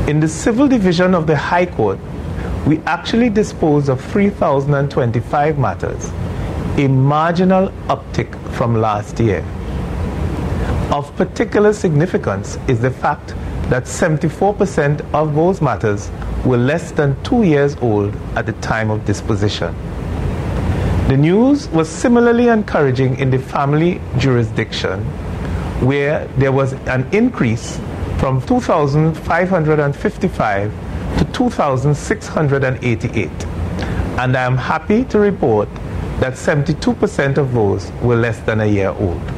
In the Civil Division of the High Court, we actually disposed of 3,025 matters, a marginal uptick from last year. Of particular significance is the fact that 74% of those matters were less than 2 years old at the time of disposition. The news was similarly encouraging in the family jurisdiction, where there was an increase from 2,555 to 2,688. And I am happy to report that 72% of those were less than a year old.